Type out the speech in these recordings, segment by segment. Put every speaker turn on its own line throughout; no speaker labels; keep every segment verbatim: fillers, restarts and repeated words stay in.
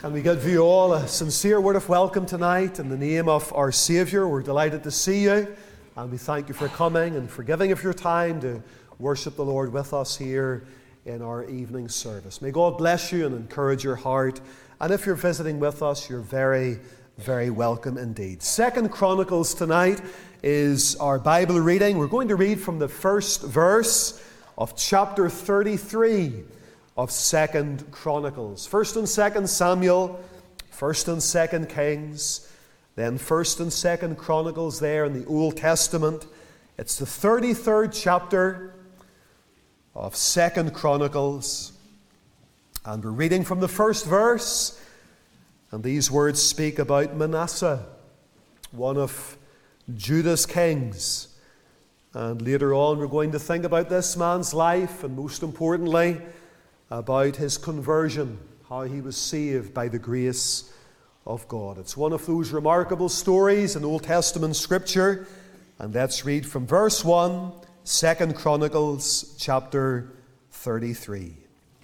Can we give you all a sincere word of welcome tonight in the name of our Saviour? We're delighted to see you, and we thank you for coming and for giving of your time to worship the Lord with us here in our evening service. May God bless you and encourage your heart, and if you're visiting with us, you're very, very welcome indeed. Second Chronicles tonight is our Bible reading. We're going to read from the first verse of chapter thirty-three of Second Chronicles. First and Second Samuel, First and Second Kings, then First and Second Chronicles there in the Old Testament. It's the thirty-third chapter of Second Chronicles, and we're reading from the first verse, and these words speak about Manasseh, one of Judah's kings. And later on we're going to think about this man's life, and most importantly, about his conversion, how he was saved by the grace of God. It's one of those remarkable stories in Old Testament Scripture, and let's read from verse one, Second Chronicles chapter thirty-three.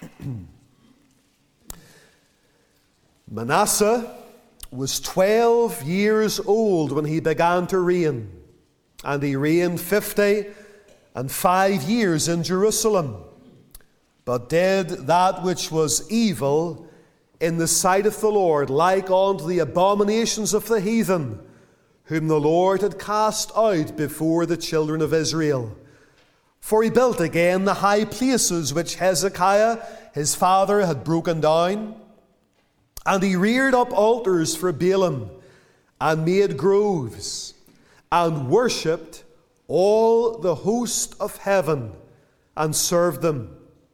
Manasseh was twelve years old when he began to reign, and he reigned fifty and five years in Jerusalem, but did that which was evil in the sight of the Lord, like unto the abominations of the heathen, whom the Lord had cast out before the children of Israel. For he built again the high places which Hezekiah his father had broken down, and he reared up altars for Baalim, and made groves, and worshipped all the host of heaven, and served them.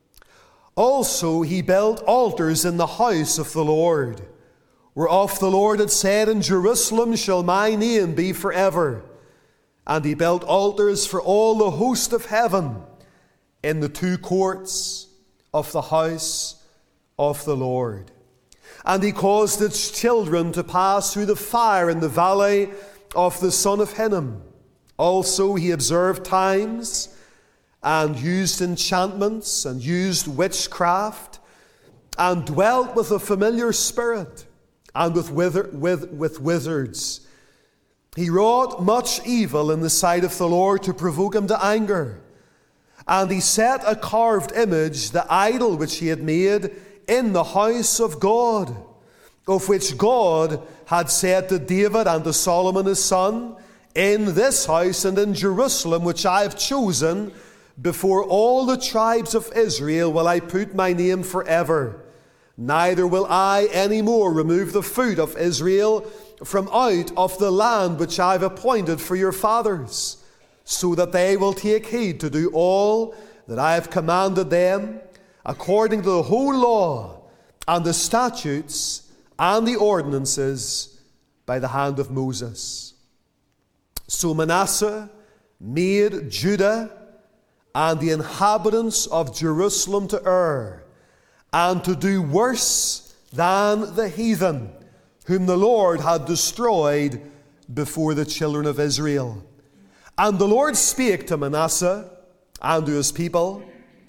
Also he built altars in the house of the Lord, whereof the Lord had said, In Jerusalem shall my name be forever. And he built altars for all the host of heaven in the two courts of the house of the Lord. And he caused its children to pass through the fire in the valley of the son of Hinnom. Also he observed times, and used enchantments, and used witchcraft, and dwelt with a familiar spirit, and with, wither, with, with wizards. He wrought much evil in the sight of the Lord to provoke him to anger. And he set a carved image, the idol which he had made, in the house of God, of which God had said to David and to Solomon his son, In this house and in Jerusalem, which I have chosen, before all the tribes of Israel will I put my name forever. Neither will I any more remove the foot of Israel from out of the land which I have appointed for your fathers, so that they will take heed to do all that I have commanded them, according to the whole law and the statutes and the ordinances by the hand of Moses. So Manasseh made Judah and the inhabitants of Jerusalem to err, and to do worse than the heathen, whom the Lord had destroyed before the children of Israel. And the Lord spake to Manasseh and to his people,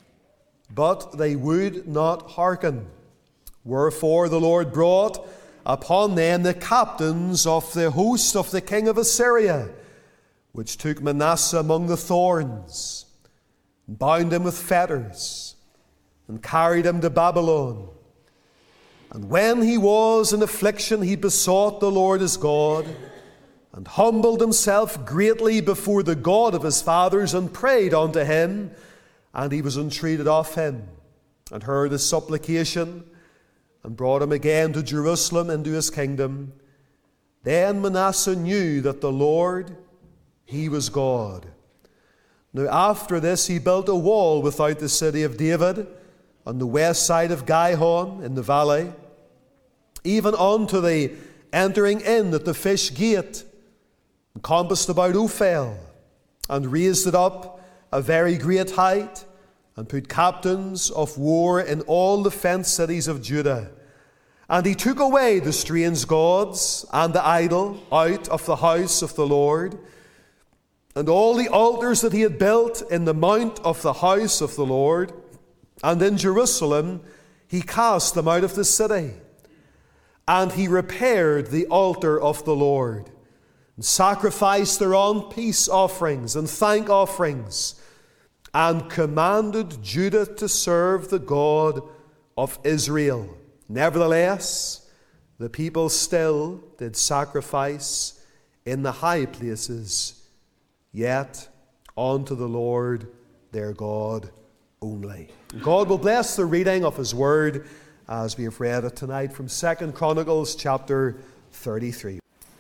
but they would not hearken. Wherefore the Lord brought upon them the captains of the host of the king of Assyria, which took Manasseh among the thorns, bound him with fetters, and carried him to Babylon. And when he was in affliction, he besought the Lord his God, and humbled himself greatly before the God of his fathers, and prayed unto him, and he was entreated of him, and heard his supplication, and brought him again to Jerusalem into his kingdom. Then Manasseh knew that the Lord, he was God. Now after this he built a wall without the city of David, on the west side of Gihon in the valley, even unto the entering in at the fish gate, encompassed about Ophel, and raised it up a very great height, and put captains of war in all the fenced cities of Judah. And he took away the strange gods and the idol out of the house of the Lord, and all the altars that he had built in the mount of the house of the Lord, and in Jerusalem he cast them out of the city. And he repaired the altar of the Lord, and sacrificed thereon peace offerings and thank offerings, and commanded Judah to serve the God of Israel. Nevertheless, the people still did sacrifice in the high places, yet unto the Lord their God only. God will bless the reading of his word as we have read it tonight from Second Chronicles chapter thirty-three.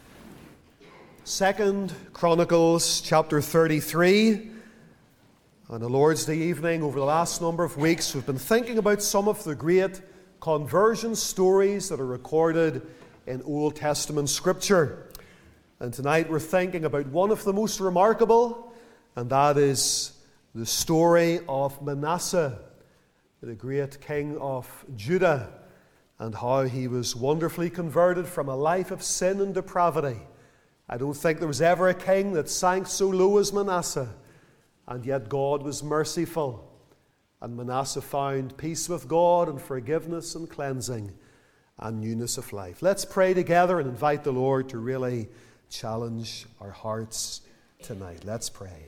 Second Chronicles chapter thirty-three. On the Lord's Day evening, over the last number of weeks, we've been thinking about some of the great conversion stories that are recorded in Old Testament Scripture. And tonight we're thinking about one of the most remarkable, and that is the story of Manasseh, the great king of Judah, and how he was wonderfully converted from a life of sin and depravity. I don't think there was ever a king that sank so low as Manasseh, and yet God was merciful, and Manasseh found peace with God and forgiveness and cleansing and newness of life. Let's pray together and invite the Lord to really challenge our hearts tonight. Let's pray.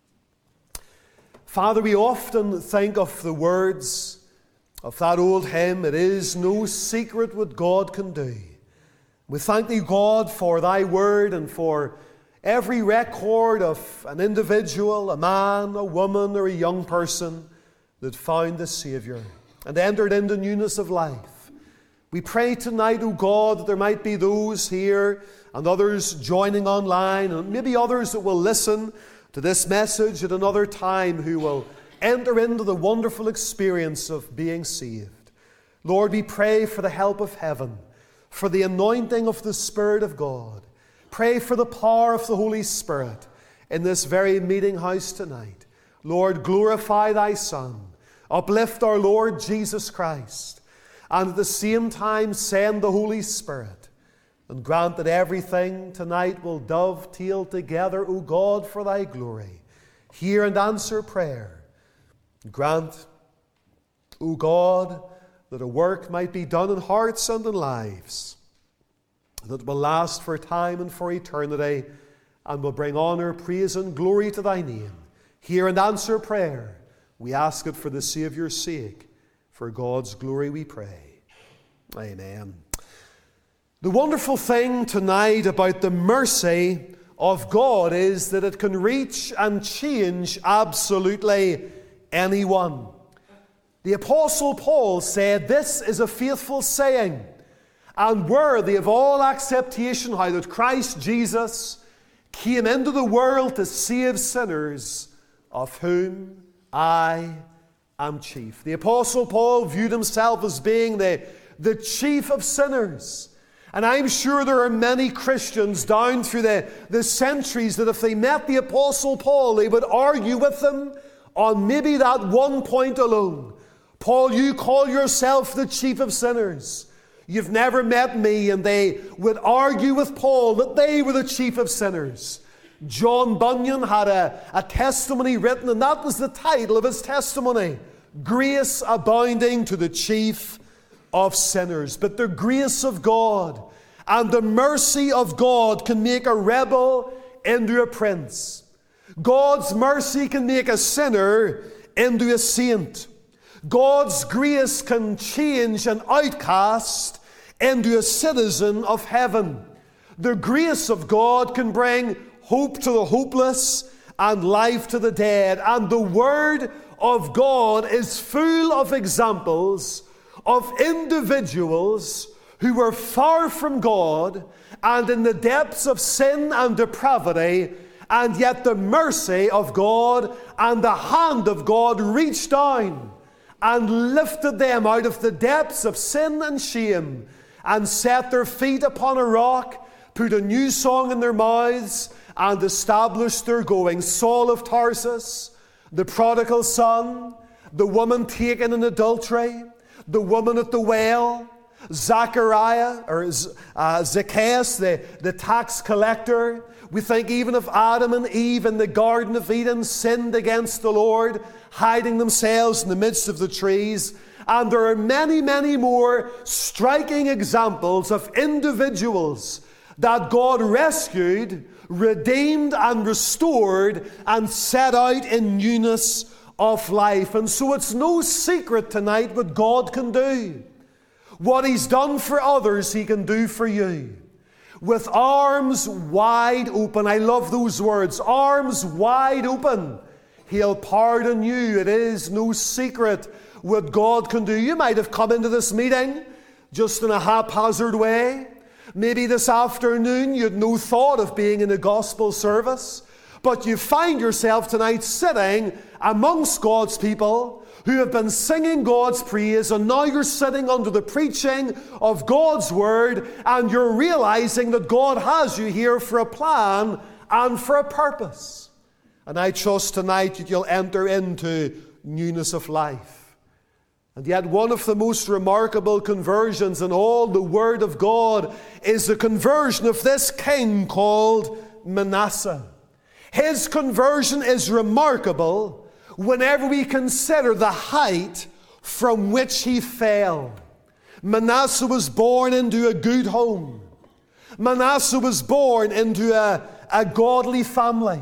Father, we often think of the words of that old hymn, "It is no secret what God can do." We thank thee, God, for thy word and for every record of an individual, a man, a woman, or a young person that found the Saviour and entered into newness of life. We pray tonight, O God, that there might be those here and others joining online, and maybe others that will listen to this message at another time who will enter into the wonderful experience of being saved. Lord, we pray for the help of heaven, for the anointing of the Spirit of God. Pray for the power of the Holy Spirit in this very meeting house tonight. Lord, glorify thy Son. Uplift our Lord Jesus Christ. And at the same time send the Holy Spirit. And grant that everything tonight will dovetail together, O God, for thy glory. Hear and answer prayer. Grant, O God, that a work might be done in hearts and in lives that will last for time and for eternity, and will bring honor, praise, and glory to thy name. Hear and answer prayer. We ask it for the Saviour's sake. For God's glory we pray. Amen. The wonderful thing tonight about the mercy of God is that it can reach and change absolutely anyone. The Apostle Paul said, "This is a faithful saying, and worthy of all acceptation, how that Christ Jesus came into the world to save sinners, of whom I am chief." The Apostle Paul viewed himself as being the, the chief of sinners. And I'm sure there are many Christians down through the, the centuries that if they met the Apostle Paul, they would argue with him on maybe that one point alone. "Paul, you call yourself the chief of sinners. You've never met me." And they would argue with Paul that they were the chief of sinners. John Bunyan had a, a testimony written, and that was the title of his testimony: "Grace abounding to the chief of sinners." But the grace of God and the mercy of God can make a rebel into a prince. God's mercy can make a sinner into a saint. God's grace can change an outcast into a citizen of heaven. The grace of God can bring hope to the hopeless and life to the dead. And the Word of God is full of examples of individuals who were far from God and in the depths of sin and depravity, and yet the mercy of God and the hand of God reached down and lifted them out of the depths of sin and shame, and set their feet upon a rock, put a new song in their mouths, and established their going. Saul of Tarsus, the prodigal son, the woman taken in adultery, the woman at the well, Zachariah, or uh, Zacchaeus, the, the tax collector. We think even of Adam and Eve in the Garden of Eden, sinned against the Lord, hiding themselves in the midst of the trees. And there are many, many more striking examples of individuals that God rescued, redeemed, and restored, and set out in newness of life. And so it's no secret tonight what God can do. What He's done for others, He can do for you. With arms wide open. I love those words. Arms wide open. He'll pardon you. It is no secret what God can do. You might have come into this meeting just in a haphazard way. Maybe this afternoon you had no thought of being in a gospel service, but you find yourself tonight sitting amongst God's people who have been singing God's praise, and now you're sitting under the preaching of God's word, and you're realizing that God has you here for a plan and for a purpose. And I trust tonight that you'll enter into newness of life. And yet one of the most remarkable conversions in all the Word of God is the conversion of this king called Manasseh. His conversion is remarkable whenever we consider the height from which he fell. Manasseh was born into a good home. Manasseh was born into a, a godly family.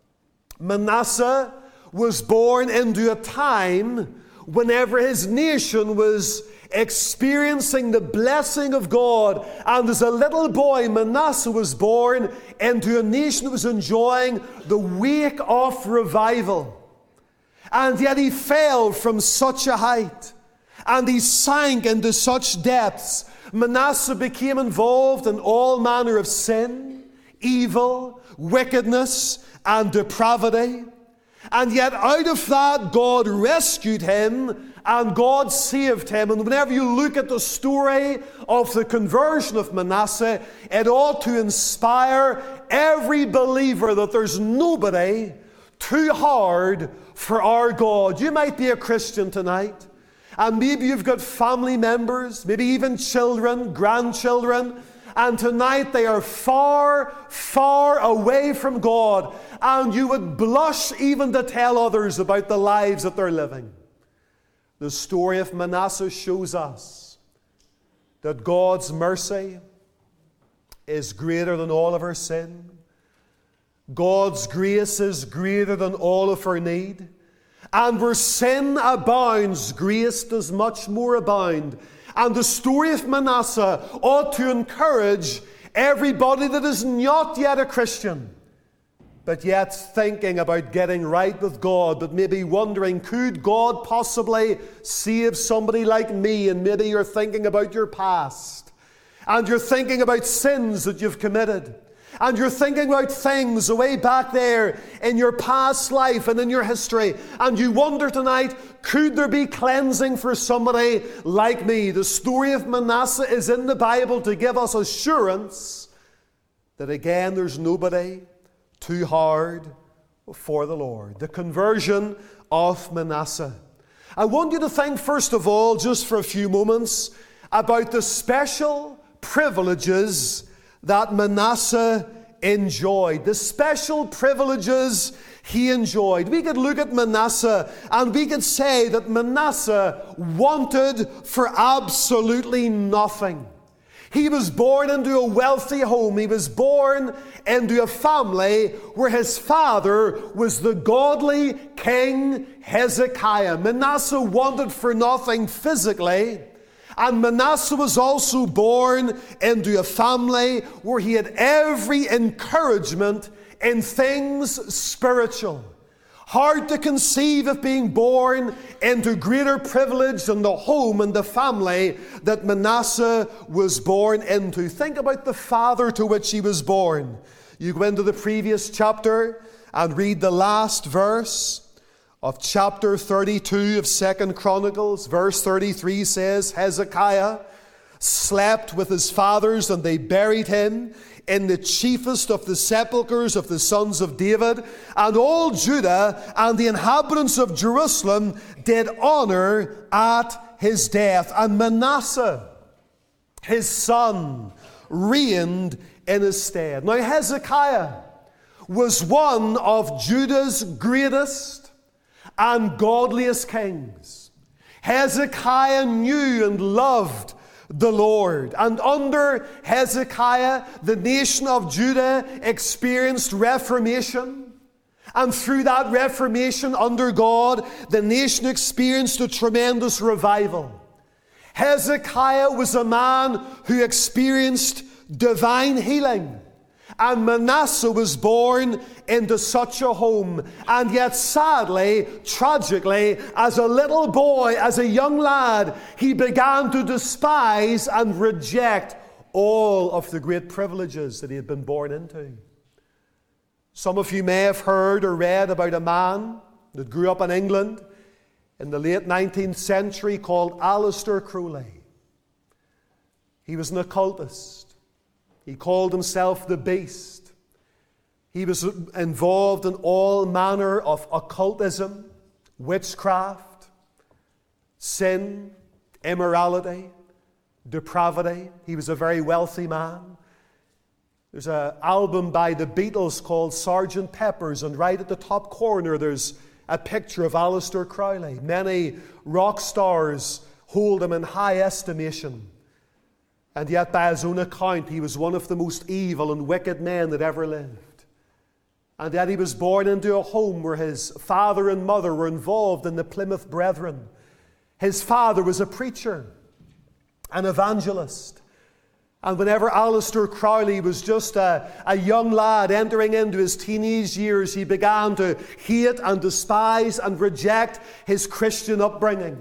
Manasseh was born into a time whenever his nation was experiencing the blessing of God. And as a little boy, Manasseh was born into a nation that was enjoying the wake of revival. And yet he fell from such a height, and he sank into such depths. Manasseh became involved in all manner of sin, evil, wickedness, and depravity. And yet out of that, God rescued him, and God saved him. And whenever you look at the story of the conversion of Manasseh, it ought to inspire every believer that there's nobody too hard for our God. You might be a Christian tonight, and maybe you've got family members, maybe even children, grandchildren, and tonight they are far, far away from God, and you would blush even to tell others about the lives that they're living. The story of Manasseh shows us that God's mercy is greater than all of our sin. God's grace is greater than all of our need. And where sin abounds, grace does much more abound. And the story of Manasseh ought to encourage everybody that is not yet a Christian, but yet thinking about getting right with God, but maybe wondering, could God possibly save somebody like me? And maybe you're thinking about your past, and you're thinking about sins that you've committed, and you're thinking about things way back there in your past life and in your history, and you wonder tonight, could there be cleansing for somebody like me? The story of Manasseh is in the Bible to give us assurance that again there's nobody too hard for the Lord. The conversion of Manasseh. I want you to think first of all, just for a few moments, about the special privileges that Manasseh enjoyed. The special privileges he enjoyed. We could look at Manasseh and we could say that Manasseh wanted for absolutely nothing. He was born into a wealthy home. He was born into a family where his father was the godly King Hezekiah. Manasseh wanted for nothing physically. And Manasseh was also born into a family where he had every encouragement in things spiritual. Hard to conceive of being born into greater privilege than the home and the family that Manasseh was born into. Think about the father to which he was born. You go into the previous chapter and read the last verse of chapter thirty-two of Second Chronicles. Verse thirty-three says, Hezekiah slept with his fathers, and they buried him in the chiefest of the sepulchres of the sons of David. And all Judah and the inhabitants of Jerusalem did honor at his death. And Manasseh, his son, reigned in his stead. Now Hezekiah was one of Judah's greatest and godliest kings. Hezekiah knew and loved the Lord. And under Hezekiah, the nation of Judah experienced reformation. And through that reformation under God, the nation experienced a tremendous revival. Hezekiah was a man who experienced divine healing. And Manasseh was born into such a home. And yet sadly, tragically, as a little boy, as a young lad, he began to despise and reject all of the great privileges that he had been born into. Some of you may have heard or read about a man that grew up in England in the late nineteenth century called Aleister Crowley. He was an occultist. He called himself the Beast. He was involved in all manner of occultism, witchcraft, sin, immorality, depravity. He was a very wealthy man. There's an album by the Beatles called Sergeant Pepper's, and right at the top corner there's a picture of Aleister Crowley. Many rock stars hold him in high estimation. And yet, by his own account, he was one of the most evil and wicked men that ever lived. And yet he was born into a home where his father and mother were involved in the Plymouth Brethren. His father was a preacher, an evangelist. And whenever Aleister Crowley was just a, a young lad entering into his teenage years, he began to hate and despise and reject his Christian upbringing.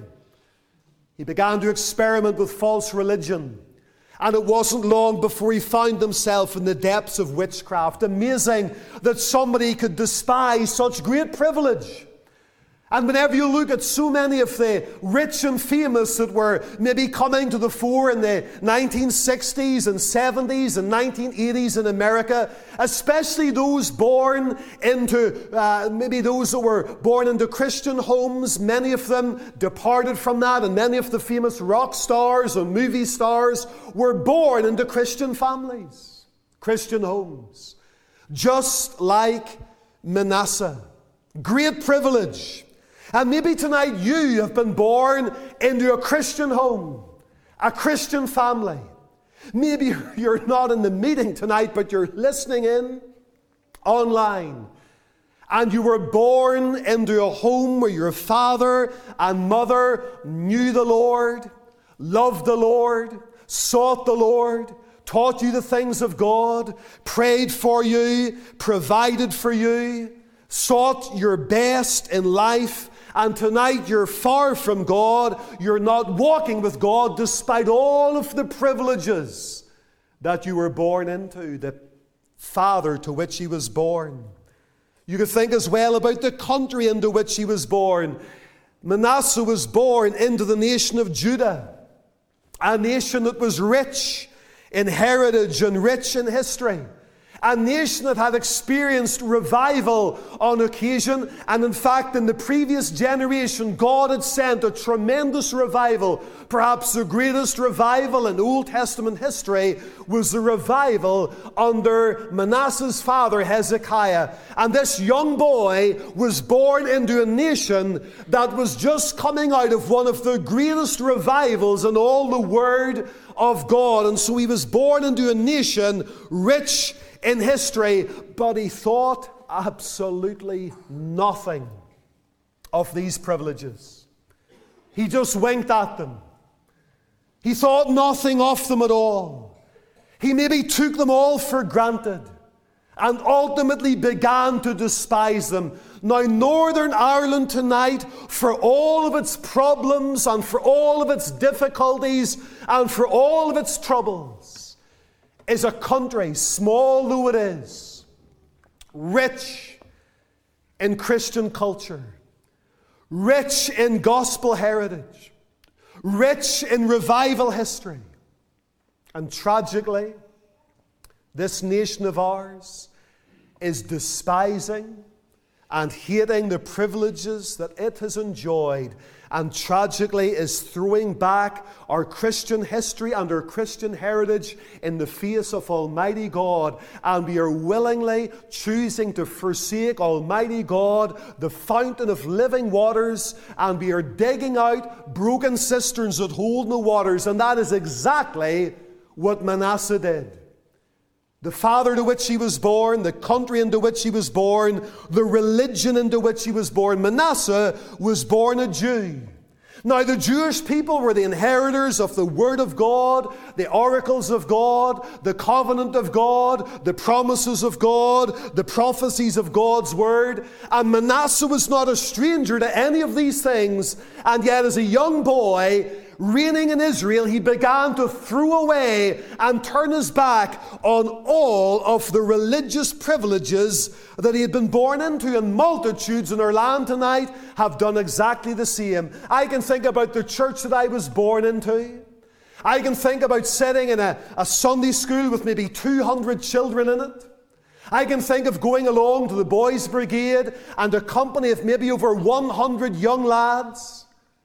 He began to experiment with false religion. And it wasn't long before he found himself in the depths of witchcraft. Amazing that somebody could despise such great privilege. And whenever you look at so many of the rich and famous that were maybe coming to the fore in the nineteen sixties and seventies and nineteen eighties in America, especially those born into, uh, maybe those that were born into Christian homes, many of them departed from that, and many of the famous rock stars and movie stars were born into Christian families, Christian homes. Just like Manasseh. Great privilege. And maybe tonight you have been born into a Christian home, a Christian family. Maybe you're not in the meeting tonight, but you're listening in online. And you were born into a home where your father and mother knew the Lord, loved the Lord, sought the Lord, taught you the things of God, prayed for you, provided for you, sought your best in life. And tonight you're far from God. You're not walking with God despite all of the privileges that you were born into, the father to which he was born. You could think as well about the country into which he was born. Manasseh was born into the nation of Judah, a nation that was rich in heritage and rich in history. A nation that had experienced revival on occasion. And in fact, in the previous generation, God had sent a tremendous revival. Perhaps the greatest revival in Old Testament history was the revival under Manasseh's father, Hezekiah. And this young boy was born into a nation that was just coming out of one of the greatest revivals in all the Word of God. And so he was born into a nation rich in history, but he thought absolutely nothing of these privileges. He just winked at them. He thought nothing of them at all. He maybe took them all for granted and ultimately began to despise them. Now, Northern Ireland tonight, for all of its problems and for all of its difficulties and for all of its troubles, is a country, small though it is, rich in Christian culture, rich in gospel heritage, rich in revival history. And tragically, this nation of ours is despising and hating the privileges that it has enjoyed, and tragically is throwing back our Christian history and our Christian heritage in the face of Almighty God. And we are willingly choosing to forsake Almighty God, the fountain of living waters, and we are digging out broken cisterns that hold no waters. And that is exactly what Manasseh did. The father to which he was born, the country into which he was born, the religion into which he was born. Manasseh was born a Jew. Now, the Jewish people were the inheritors of the Word of God, the oracles of God, the covenant of God, the promises of God, the prophecies of God's Word. And Manasseh was not a stranger to any of these things. And yet, as a young boy, reigning in Israel, he began to throw away and turn his back on all of the religious privileges that he had been born into. And multitudes in our land tonight have done exactly the same. I can think about the church that I was born into. I can think about sitting in a, a Sunday school with maybe two hundred children in it. I can think of going along to the boys' brigade and a company of maybe over one hundred young lads,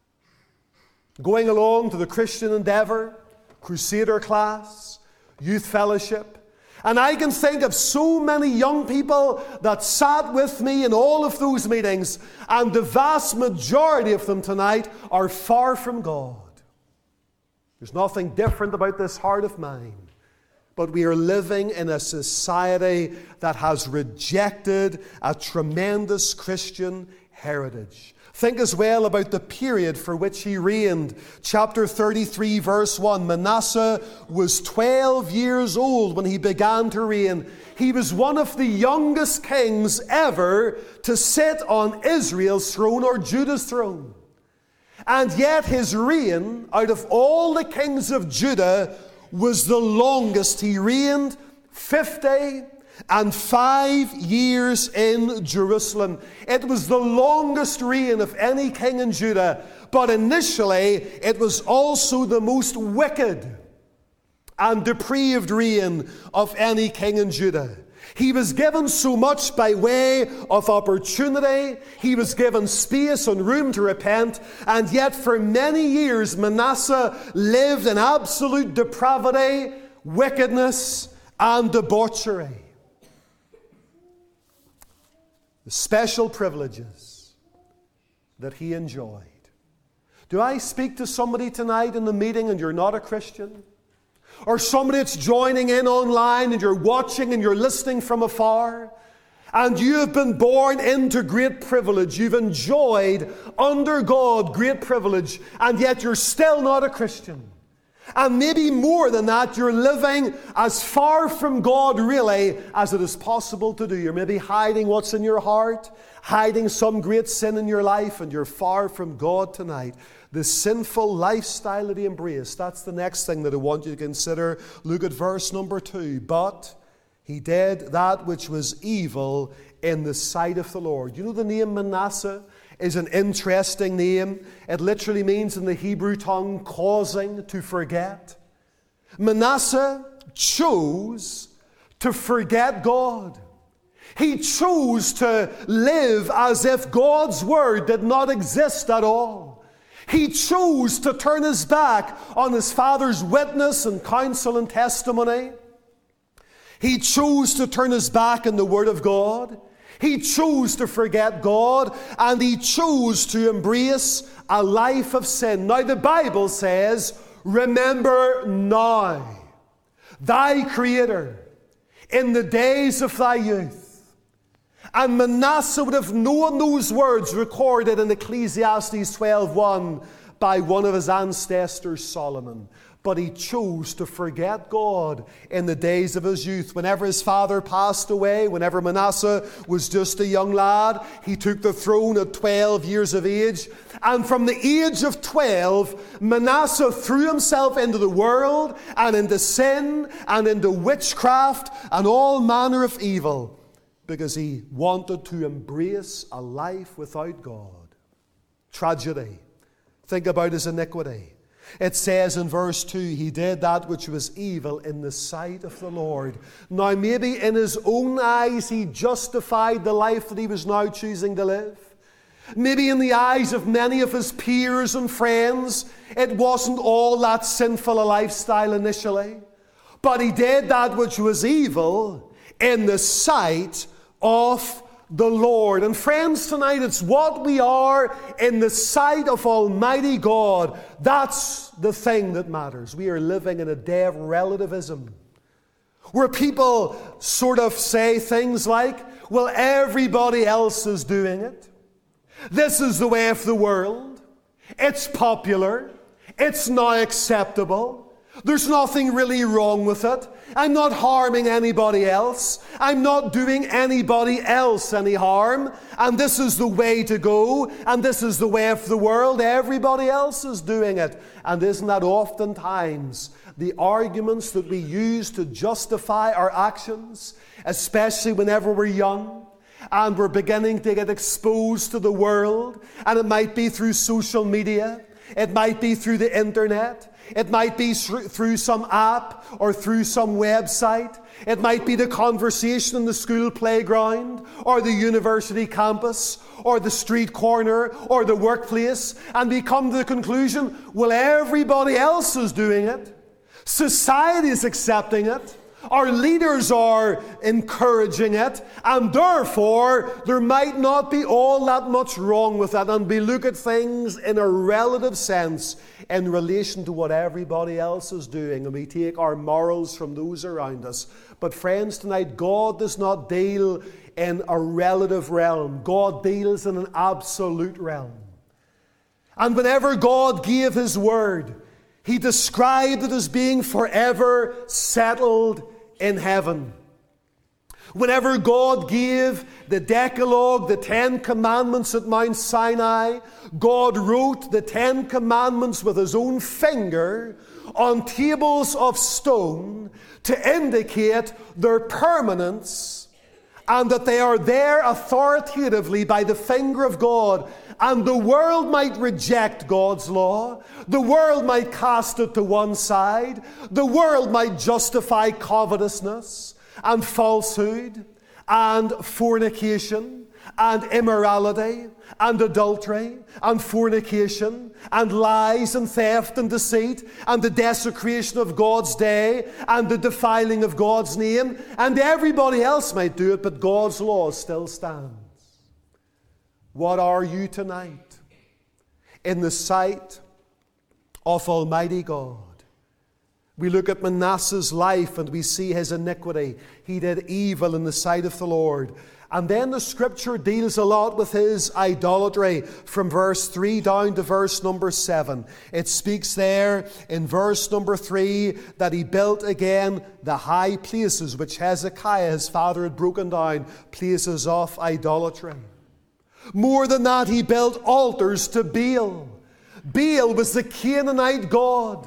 going along to the Christian Endeavour, Crusader class, youth fellowship. And I can think of so many young people that sat with me in all of those meetings, and the vast majority of them tonight are far from God. There's nothing different about this heart of mine, but we are living in a society that has rejected a tremendous Christian heritage. Think as well about the period for which he reigned. Chapter thirty-three, verse one. Manasseh was twelve years old when he began to reign. He was one of the youngest kings ever to sit on Israel's throne or Judah's throne. And yet his reign, out of all the kings of Judah, was the longest. He reigned fifty and five years in Jerusalem. It was the longest reign of any king in Judah, but initially it was also the most wicked and depraved reign of any king in Judah. He was given so much by way of opportunity. He was given space and room to repent. And yet for many years Manasseh lived in absolute depravity, wickedness, and debauchery. The special privileges that he enjoyed. Do I speak to somebody tonight in the meeting and you're not a Christian? Or somebody that's joining in online and you're watching and you're listening from afar? And you have been born into great privilege. You've enjoyed under God great privilege, and yet you're still not a Christian. And maybe more than that, you're living as far from God really as it is possible to do. You're maybe hiding what's in your heart, hiding some great sin in your life, and you're far from God tonight. The sinful lifestyle that he embraced, that's the next thing that I want you to consider. Look at verse number two. But he did that which was evil in the sight of the Lord. You know, the name Manasseh is an interesting name. It literally means in the Hebrew tongue, causing to forget. Manasseh chose to forget God. He chose to live as if God's word did not exist at all. He chose to turn his back on his father's witness and counsel and testimony. He chose to turn his back on the word of God. He chose to forget God, and he chose to embrace a life of sin. Now the Bible says, remember now thy Creator in the days of thy youth. And Manasseh would have known those words recorded in Ecclesiastes twelve one by one of his ancestors, Solomon. But he chose to forget God in the days of his youth. Whenever his father passed away, whenever Manasseh was just a young lad, he took the throne at twelve years of age. And from the age of twelve, Manasseh threw himself into the world and into sin and into witchcraft and all manner of evil, because he wanted to embrace a life without God. Tragedy. Think about his iniquity. It says in verse two, he did that which was evil in the sight of the Lord. Now maybe in his own eyes he justified the life that he was now choosing to live. Maybe in the eyes of many of his peers and friends, it wasn't all that sinful a lifestyle initially. But he did that which was evil in the sight of the Lord. And friends, tonight it's what we are in the sight of Almighty God. That's the thing that matters. We are living in a day of relativism, where people sort of say things like, well, everybody else is doing it. This is the way of the world. It's popular. It's now acceptable. There's nothing really wrong with it. I'm not harming anybody else. I'm not doing anybody else any harm. And this is the way to go. And this is the way of the world. Everybody else is doing it. And isn't that oftentimes the arguments that we use to justify our actions, especially whenever we're young and we're beginning to get exposed to the world? And it might be through social media. It might be through the internet. It might be through some app or through some website. It might be the conversation in the school playground or the university campus or the street corner or the workplace. And we come to the conclusion, well, everybody else is doing it. Society is accepting it. Our leaders are encouraging it, and therefore there might not be all that much wrong with that. And we look at things in a relative sense in relation to what everybody else is doing, and we take our morals from those around us. But friends, tonight God does not deal in a relative realm. God deals in an absolute realm. And whenever God gave His word, He described it as being forever settled in heaven. Whenever God gave the Decalogue, the Ten Commandments at Mount Sinai, God wrote the Ten Commandments with His own finger on tables of stone to indicate their permanence and that they are there authoritatively by the finger of God. And the world might reject God's law. The world might cast it to one side. The world might justify covetousness and falsehood and fornication and immorality and adultery and fornication and lies and theft and deceit and the desecration of God's day and the defiling of God's name. And everybody else might do it, but God's law still stands. What are you tonight in the sight of Almighty God? We look at Manasseh's life and we see his iniquity. He did evil in the sight of the Lord. And then the scripture deals a lot with his idolatry from verse three down to verse number seven. It speaks there in verse number three that he built again the high places which Hezekiah his father had broken down, places of idolatry. More than that, he built altars to Baal. Baal was the Canaanite god.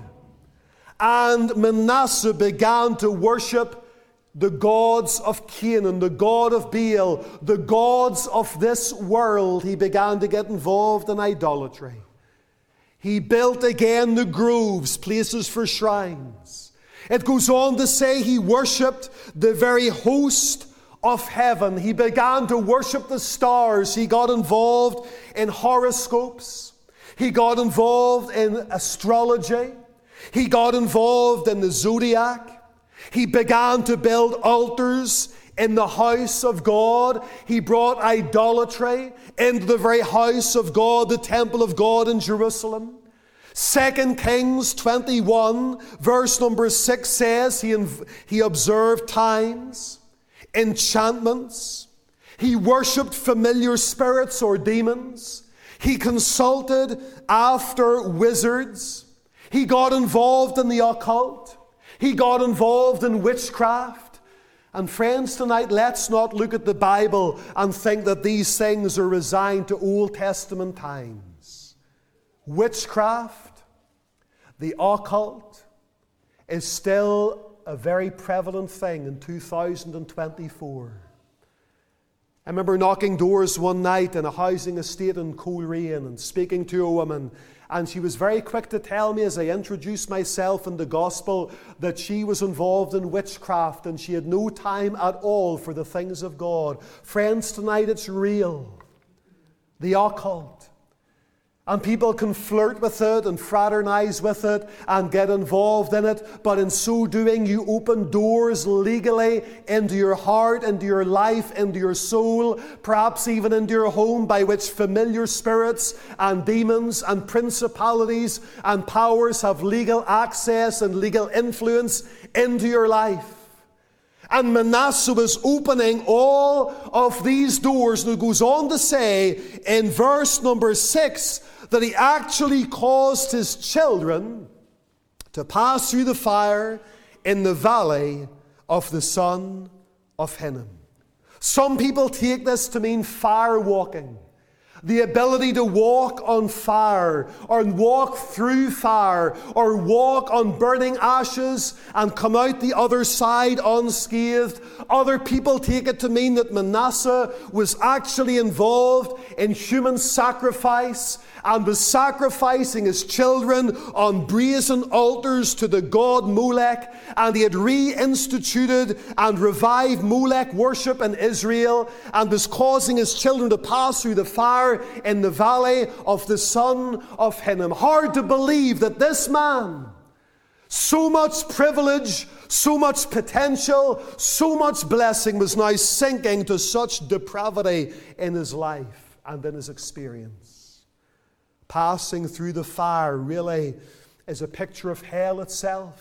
And Manasseh began to worship the gods of Canaan, the god of Baal, the gods of this world. He began to get involved in idolatry. He built again the groves, places for shrines. It goes on to say he worshipped the very host of heaven. He began to worship the stars. He got involved in horoscopes. He got involved in astrology. He got involved in the zodiac. He began to build altars in the house of God. He brought idolatry into the very house of God, the temple of God in Jerusalem. Second Kings twenty-one, verse number six says he, he observed times, enchantments. He worshipped familiar spirits or demons. He consulted after wizards. He got involved in the occult. He got involved in witchcraft. And friends, tonight, let's not look at the Bible and think that these things are resigned to Old Testament times. Witchcraft, the occult, is still a very prevalent thing in two thousand twenty-four. I remember knocking doors one night in a housing estate in Coleraine and speaking to a woman, and she was very quick to tell me as I introduced myself in the gospel that she was involved in witchcraft and she had no time at all for the things of God. Friends, tonight it's real. The occult. And people can flirt with it and fraternize with it and get involved in it. But in so doing, you open doors legally into your heart, into your life, into your soul, perhaps even into your home, by which familiar spirits and demons and principalities and powers have legal access and legal influence into your life. And Manasseh was opening all of these doors. And it goes on to say in verse number six that he actually caused his children to pass through the fire in the valley of the son of Hinnom. Some people take this to mean fire walking. The ability to walk on fire, or walk through fire, or walk on burning ashes and come out the other side unscathed. Other people take it to mean that Manasseh was actually involved in human sacrifice and was sacrificing his children on brazen altars to the god Molech, and he had reinstituted and revived Molech worship in Israel, and was causing his children to pass through the fire in the valley of the son of Hinnom. Hard to believe that this man, so much privilege, so much potential, so much blessing, was now sinking to such depravity in his life and in his experience. Passing through the fire really is a picture of hell itself.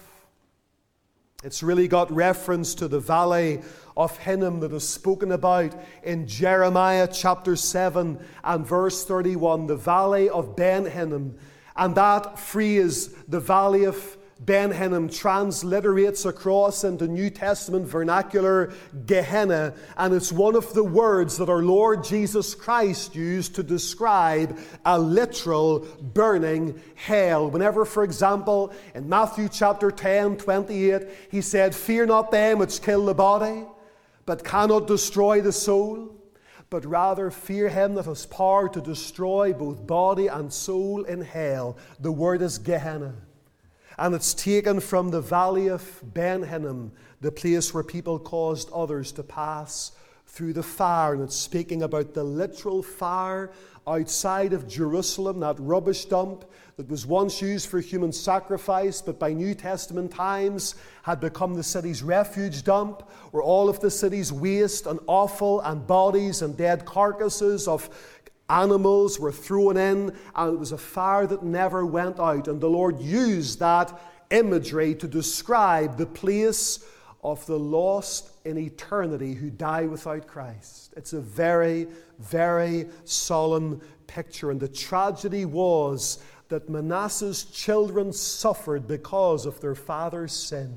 It's really got reference to the valley of Hinnom that is spoken about in Jeremiah chapter seven and verse thirty-one, the valley of Ben Hinnom. And that phrase, the valley of Ben Hinnom, transliterates across into New Testament vernacular Gehenna, and it's one of the words that our Lord Jesus Christ used to describe a literal burning hell. Whenever, for example, in Matthew chapter ten, twenty-eight, he said, "Fear not them which kill the body, but cannot destroy the soul, but rather fear him that has power to destroy both body and soul in hell." The word is Gehenna. And it's taken from the valley of Ben Hinnom, the place where people caused others to pass through the fire. And it's speaking about the literal fire outside of Jerusalem, that rubbish dump that was once used for human sacrifice, but by New Testament times had become the city's refuge dump, where all of the city's waste and offal and bodies and dead carcasses of animals were thrown in, and it was a fire that never went out. And the Lord used that imagery to describe the place of the lost in eternity who die without Christ. It's a very, very solemn picture. And the tragedy was that Manasseh's children suffered because of their father's sin.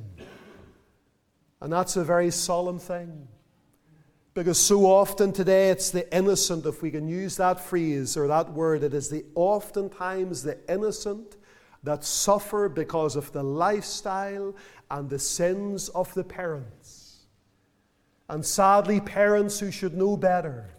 And that's a very solemn thing. Because so often today it's the innocent, if we can use that phrase or that word, it is the oftentimes the innocent that suffer because of the lifestyle and the sins of the parents. And sadly, parents who should know better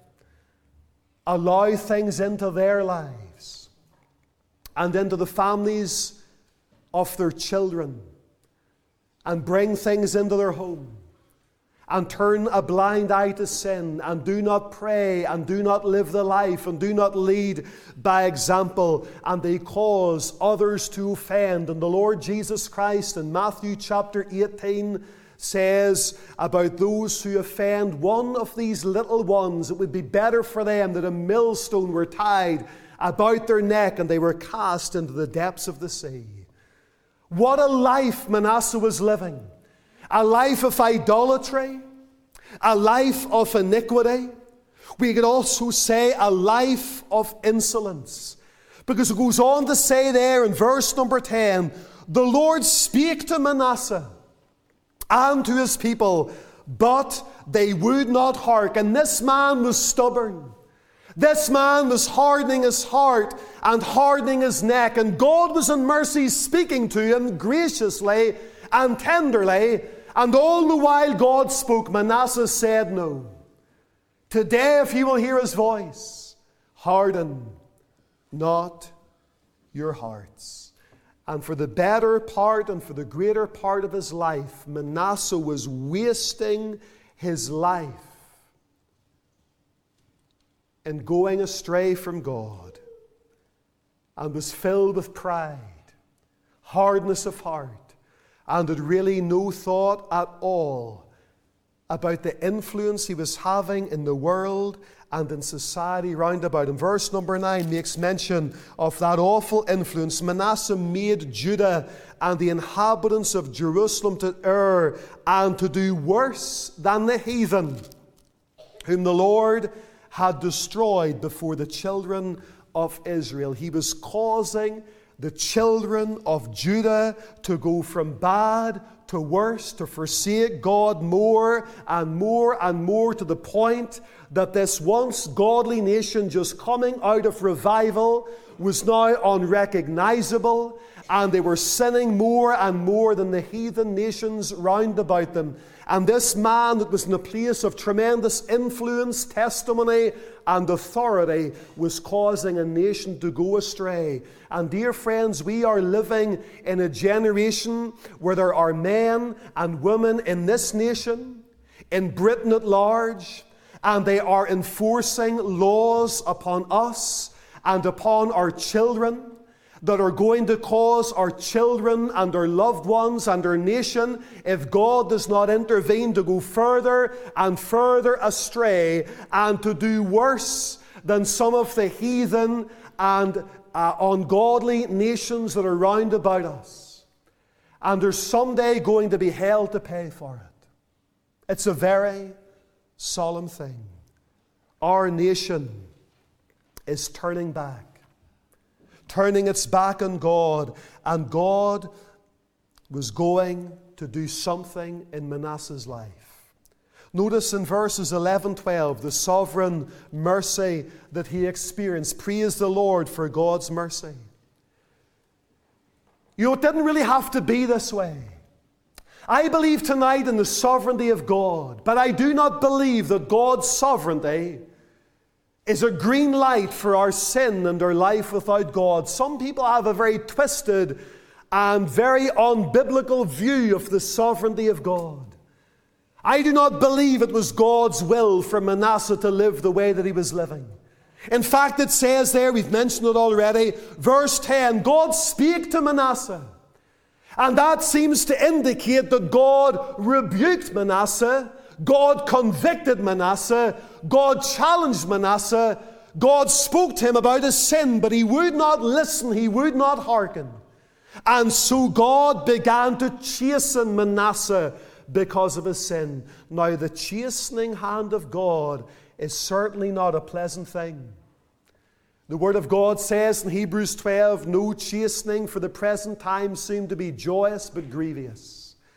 allow things into their lives and into the families of their children and bring things into their home, and turn a blind eye to sin, and do not pray, and do not live the life, and do not lead by example, and they cause others to offend. And the Lord Jesus Christ in Matthew chapter eighteen says about those who offend one of these little ones, it would be better for them that a millstone were tied about their neck and they were cast into the depths of the sea. What a life Manasseh was living. A life of idolatry, a life of iniquity. We could also say a life of insolence. Because it goes on to say there in verse number ten, the Lord spake to Manasseh and to his people, but they would not hearken. And this man was stubborn. This man was hardening his heart and hardening his neck. And God was in mercy speaking to him graciously and tenderly. And all the while God spoke, Manasseh said no. Today, if you will hear his voice, harden not your hearts. And for the better part and for the greater part of his life, Manasseh was wasting his life in going astray from God, and was filled with pride, hardness of heart, and had really no thought at all about the influence he was having in the world and in society round about him. Verse number nine makes mention of that awful influence. Manasseh made Judah and the inhabitants of Jerusalem to err and to do worse than the heathen, whom the Lord had destroyed before the children of Israel. He was causing the children of Judah to go from bad to worse, to forsake God more and more and more, to the point that this once godly nation just coming out of revival was now unrecognizable, and they were sinning more and more than the heathen nations round about them. And this man that was in a place of tremendous influence, testimony, and authority was causing a nation to go astray. And dear friends, we are living in a generation where there are men and women in this nation, in Britain at large, and they are enforcing laws upon us and upon our children that are going to cause our children and our loved ones and our nation, if God does not intervene, to go further and further astray and to do worse than some of the heathen and uh, ungodly nations that are round about us. And there's someday going to be hell to pay for it. It's a very solemn thing. Our nation is turning back. Turning its back on God, and God was going to do something in Manasseh's life. Notice in verses eleven, twelve, the sovereign mercy that he experienced. Praise the Lord for God's mercy. You know, it didn't really have to be this way. I believe tonight in the sovereignty of God, but I do not believe that God's sovereignty is a green light for our sin and our life without God. Some people have a very twisted and very unbiblical view of the sovereignty of God. I do not believe it was God's will for Manasseh to live the way that he was living. In fact, it says there, we've mentioned it already, verse ten, God spake to Manasseh. And that seems to indicate that God rebuked Manasseh, God convicted Manasseh, God challenged Manasseh, God spoke to him about his sin, but he would not listen, he would not hearken. And so God began to chasten Manasseh because of his sin. Now, the chastening hand of God is certainly not a pleasant thing. The Word of God says in Hebrews twelve, no chastening for the present time seemed to be joyous but grievous.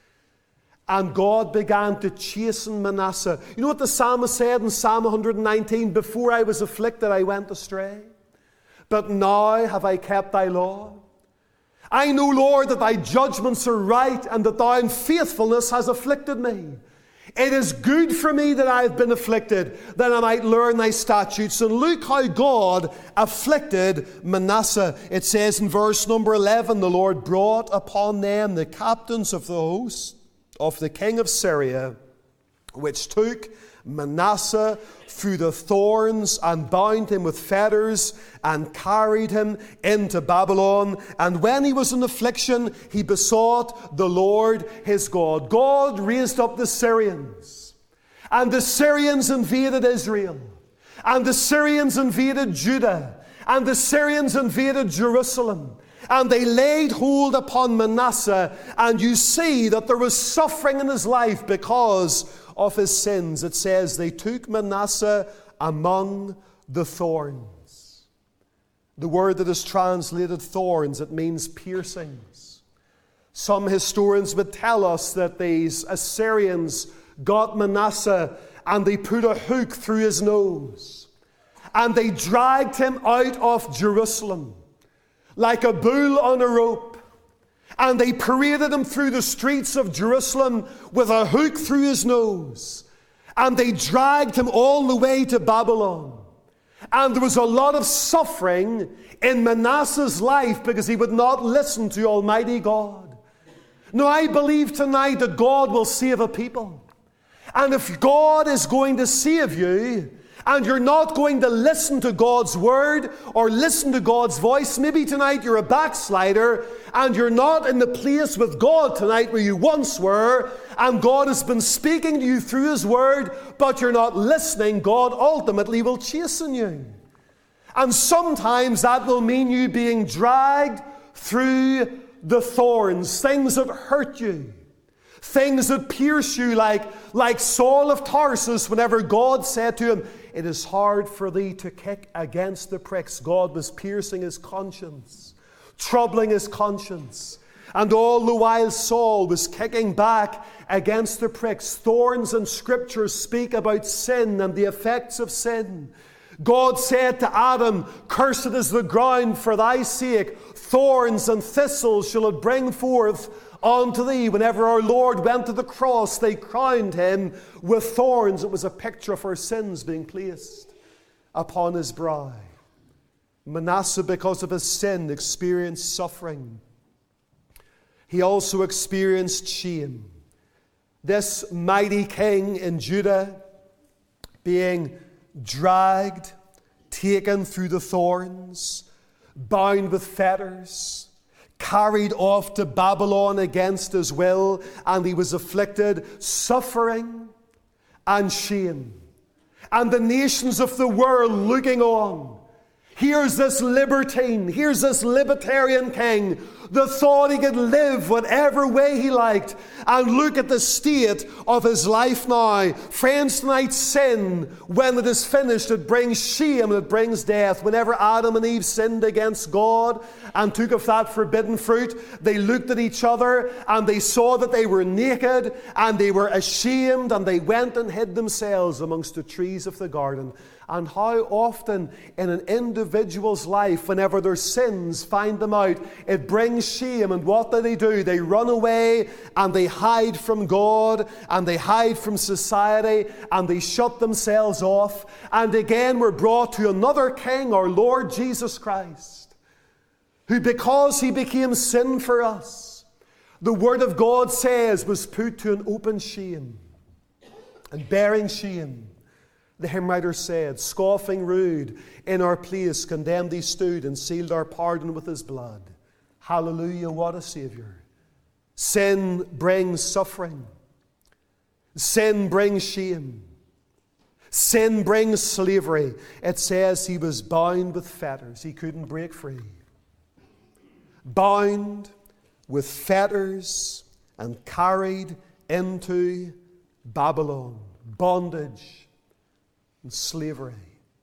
And God began to chasten Manasseh. You know what the psalmist said in Psalm one nineteen? Before I was afflicted, I went astray, but now have I kept thy law. I know, Lord, that thy judgments are right, and that thou in faithfulness hast afflicted me. It is good for me that I have been afflicted, that I might learn thy statutes. And look how God afflicted Manasseh. It says in verse number eleven, the Lord brought upon them the captains of the host of the king of Syria, which took Manasseh through the thorns and bound him with fetters and carried him into Babylon. And when he was in affliction, he besought the Lord his God. God raised up the Syrians, and the Syrians invaded Israel, and the Syrians invaded Judah, and the Syrians invaded Jerusalem. And they laid hold upon Manasseh, and you see that there was suffering in his life because of his sins. It says they took Manasseh among the thorns. The word that is translated thorns, it means piercings. Some historians would tell us that these Assyrians got Manasseh and they put a hook through his nose, and they dragged him out of Jerusalem like a bull on a rope. And they paraded him through the streets of Jerusalem with a hook through his nose. And they dragged him all the way to Babylon. And there was a lot of suffering in Manasseh's life because he would not listen to Almighty God. Now, I believe tonight that God will save a people. And if God is going to save you, and you're not going to listen to God's word or listen to God's voice, maybe tonight you're a backslider and you're not in the place with God tonight where you once were, and God has been speaking to you through his word, but you're not listening, God ultimately will chasten you. And sometimes that will mean you being dragged through the thorns, things that hurt you, things that pierce you, like, like Saul of Tarsus, whenever God said to him, "It is hard for thee to kick against the pricks." God was piercing his conscience, troubling his conscience. And all the while Saul was kicking back against the pricks. Thorns in Scripture speak about sin and the effects of sin. God said to Adam, "Cursed is the ground for thy sake. Thorns and thistles shall it bring forth unto thee." Whenever our Lord went to the cross, they crowned him with thorns. It was a picture of our sins being placed upon his brow. Manasseh, because of his sin, experienced suffering. He also experienced shame. This mighty king in Judah being dragged, taken through the thorns, bound with fetters, carried off to Babylon against his will, and he was afflicted, suffering and shame. And the nations of the world looking on. Here's this libertine, here's this libertarian king that thought he could live whatever way he liked. And look at the state of his life now. Friends, tonight, sin, when it is finished, it brings shame and it brings death. Whenever Adam and Eve sinned against God and took of that forbidden fruit, they looked at each other and they saw that they were naked and they were ashamed, and they went and hid themselves amongst the trees of the garden. And how often in an individual's life, whenever their sins find them out, it brings shame. And what do they do? They run away and they hide from God and they hide from society and they shut themselves off. And again we're brought to another king, our Lord Jesus Christ, who, because he became sin for us, the Word of God says was put to an open shame. And bearing shame, the hymn writer said, "Scoffing rude, in our place condemned he stood, and sealed our pardon with his blood." Hallelujah, what a Savior. Sin brings suffering. Sin brings shame. Sin brings slavery. It says he was bound with fetters. He couldn't break free. Bound with fetters and carried into Babylon. Bondage and slavery.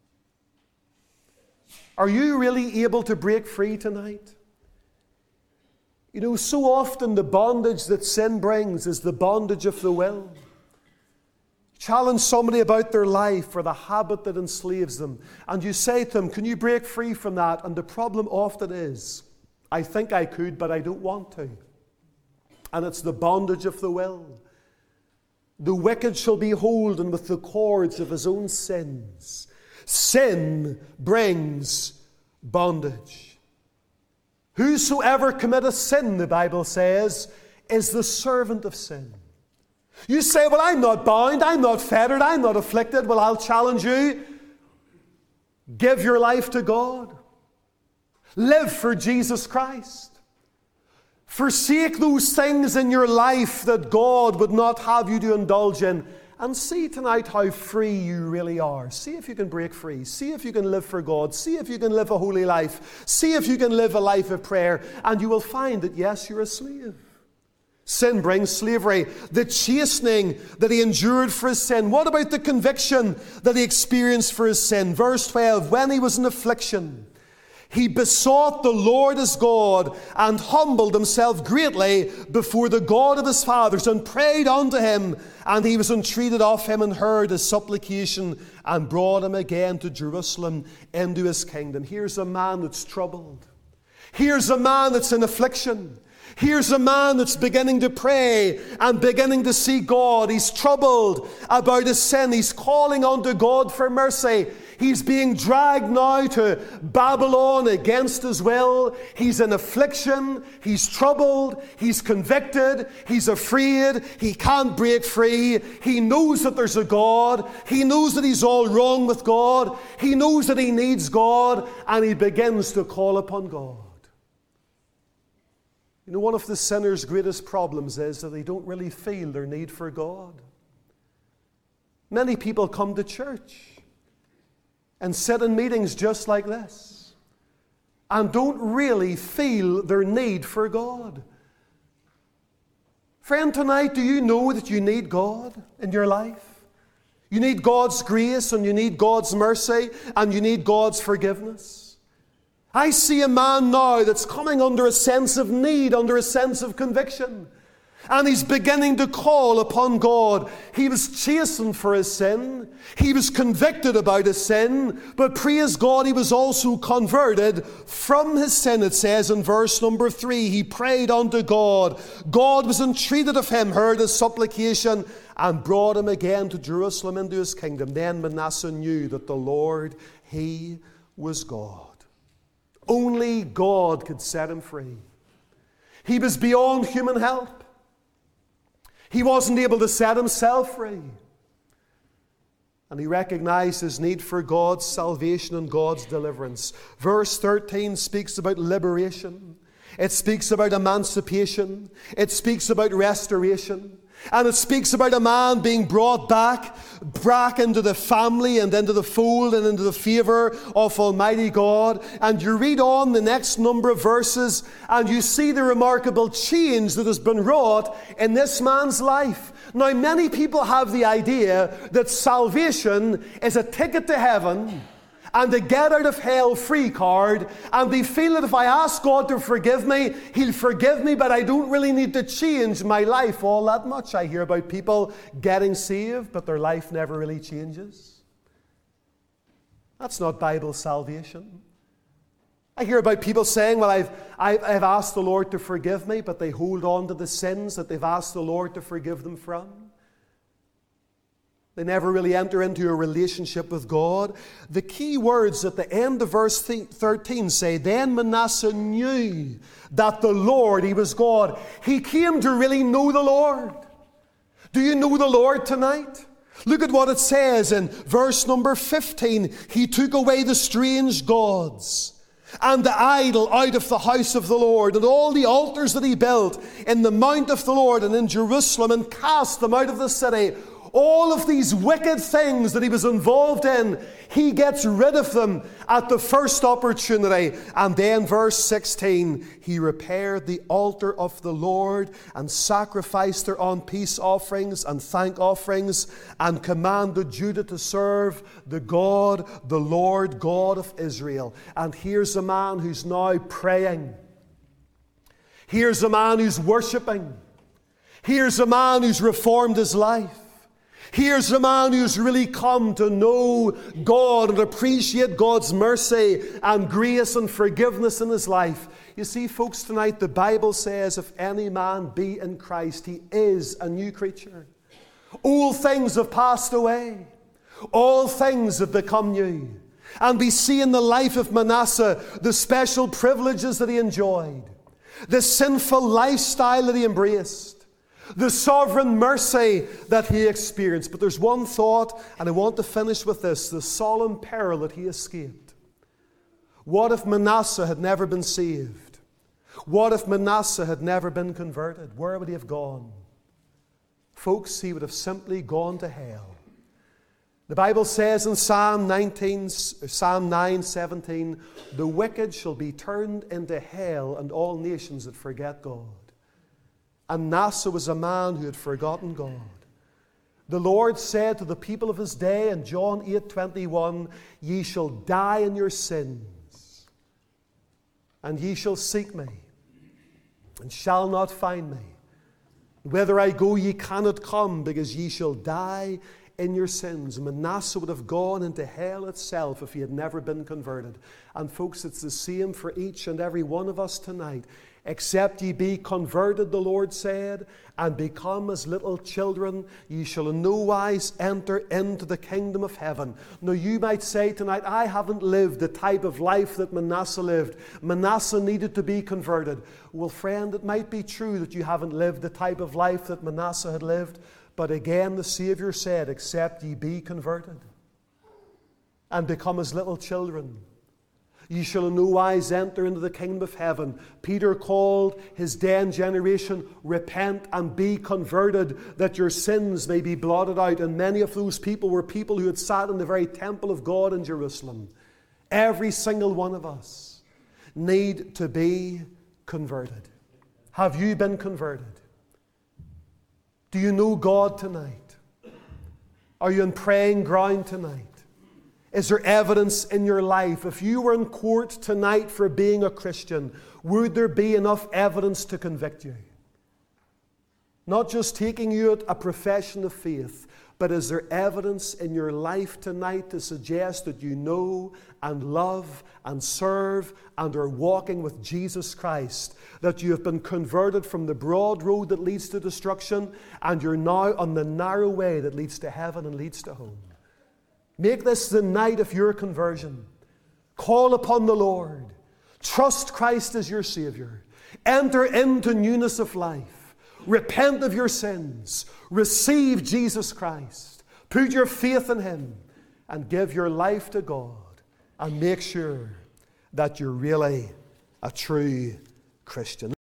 Are you really able to break free tonight? You know, so often the bondage that sin brings is the bondage of the will. Challenge somebody about their life or the habit that enslaves them, and you say to them, "Can you break free from that?" And the problem often is, "I think I could, but I don't want to." And it's the bondage of the will. The wicked shall be holden with the cords of his own sins. Sin brings bondage. Whosoever committeth sin, the Bible says, is the servant of sin. You say, "Well, I'm not bound, I'm not fettered, I'm not afflicted." Well, I'll challenge you. Give your life to God. Live for Jesus Christ. Forsake those things in your life that God would not have you to indulge in. And see tonight how free you really are. See if you can break free. See if you can live for God. See if you can live a holy life. See if you can live a life of prayer. And you will find that, yes, you're a slave. Sin brings slavery. The chastening that he endured for his sin. What about the conviction that he experienced for his sin? Verse twelve, when he was in affliction, he besought the Lord his God, and humbled himself greatly before the God of his fathers, and prayed unto him, and he was entreated of him, and heard his supplication, and brought him again to Jerusalem into his kingdom. Here's a man that's troubled. Here's a man that's in affliction. Here's a man that's beginning to pray and beginning to see God. He's troubled about his sin. He's calling unto God for mercy. He's being dragged now to Babylon against his will. He's in affliction. He's troubled. He's convicted. He's afraid. He can't break free. He knows that there's a God. He knows that he's all wrong with God. He knows that he needs God. And he begins to call upon God. You know, one of the sinner's greatest problems is that they don't really feel their need for God. Many people come to church and sit in meetings just like this and don't really feel their need for God. Friend, tonight, do you know that you need God in your life? You need God's grace, and you need God's mercy, and you need God's forgiveness. I see a man now that's coming under a sense of need, under a sense of conviction. And he's beginning to call upon God. He was chastened for his sin. He was convicted about his sin. But praise God, he was also converted from his sin, it says in verse number three. He prayed unto God. God was entreated of him, heard his supplication, and brought him again to Jerusalem into his kingdom. Then Manasseh knew that the Lord, he was God. Only God could set him free. He was beyond human help. He wasn't able to set himself free. And he recognized his need for God's salvation and God's deliverance. Verse thirteen speaks about liberation. It speaks about emancipation. It speaks about restoration. And it speaks about a man being brought back, back into the family and into the fold and into the favor of Almighty God. And you read on the next number of verses and you see the remarkable change that has been wrought in this man's life. Now, many people have the idea that salvation is a ticket to heaven and a get out of hell free card, and they feel that if I ask God to forgive me, he'll forgive me, but I don't really need to change my life all that much. I hear about people getting saved, but their life never really changes. That's not Bible salvation. I hear about people saying, well, I've, I've, I've asked the Lord to forgive me, but they hold on to the sins that they've asked the Lord to forgive them from. They never really enter into a relationship with God. The key words at the end of verse thirteen say, then Manasseh knew that the Lord, he was God. He came to really know the Lord. Do you know the Lord tonight? Look at what it says in verse number fifteen. He took away the strange gods and the idol out of the house of the Lord, and all the altars that he built in the mount of the Lord and in Jerusalem, and cast them out of the city. All of these wicked things that he was involved in, he gets rid of them at the first opportunity. And then verse sixteen, he repaired the altar of the Lord and sacrificed thereon peace offerings and thank offerings, and commanded Judah to serve the God, the Lord God of Israel. And here's a man who's now praying. Here's a man who's worshiping. Here's a man who's reformed his life. Here's a man who's really come to know God and appreciate God's mercy and grace and forgiveness in his life. You see, folks, tonight the Bible says, if any man be in Christ, he is a new creature. All things have passed away. All things have become new. And we see in the life of Manasseh the special privileges that he enjoyed, the sinful lifestyle that he embraced, the sovereign mercy that he experienced. But there's one thought, and I want to finish with this, the solemn peril that he escaped. What if Manasseh had never been saved? What if Manasseh had never been converted? Where would he have gone? Folks, he would have simply gone to hell. The Bible says in Psalm nineteen, Psalm nine seventeen, the wicked shall be turned into hell, and all nations that forget God. And Manasseh was a man who had forgotten God. The Lord said to the people of his day in John eight twenty-one, ye shall die in your sins, and ye shall seek me, and shall not find me. Whither I go ye cannot come, because ye shall die in your sins. Manasseh would have gone into hell itself if he had never been converted. And folks, it's the same for each and every one of us tonight. Except ye be converted, the Lord said, and become as little children, ye shall in no wise enter into the kingdom of heaven. Now you might say tonight, I haven't lived the type of life that Manasseh lived. Manasseh needed to be converted. Well, friend, it might be true that you haven't lived the type of life that Manasseh had lived. But again, the Savior said, except ye be converted and become as little children, ye shall in no wise enter into the kingdom of heaven. Peter called his then generation, repent and be converted, that your sins may be blotted out. And many of those people were people who had sat in the very temple of God in Jerusalem. Every single one of us need to be converted. Have you been converted? Do you know God tonight? Are you in praying ground tonight? Is there evidence in your life? If you were in court tonight for being a Christian, would there be enough evidence to convict you? Not just taking you at a profession of faith, but is there evidence in your life tonight to suggest that you know and love and serve and are walking with Jesus Christ, that you have been converted from the broad road that leads to destruction and you're now on the narrow way that leads to heaven and leads to home? Make this the night of your conversion. Call upon the Lord. Trust Christ as your Savior. Enter into newness of life. Repent of your sins. Receive Jesus Christ. Put your faith in Him and give your life to God. And make sure that you're really a true Christian.